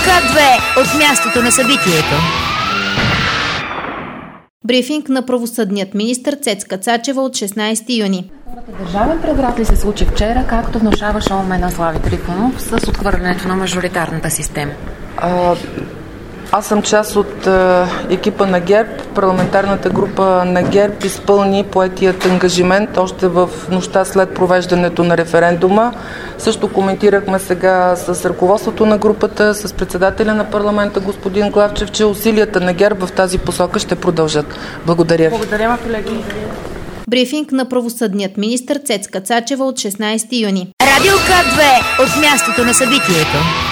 К2 от мястото на събитието. Брифинг на правосъдният министър Цецка Цачева от 16 юни. Държавен преврат ли се случи вчера, както внушава шоумен на Слави Трифонов с отхвърлянето на мажоритарната система? Аз съм част от екипа на ГЕРБ. Парламентарната група на ГЕРБ изпълни поетият ангажимент още в нощта след провеждането на референдума. Също коментирахме сега с ръководството на групата, с председателя на парламента господин Главчев, че усилията на ГЕРБ в тази посока ще продължат. Благодаря ви. Благодаря, колеги. Брифинг на правосъдният министър Цецка Цачева от 16 юни. Радио К2 от мястото на събитието.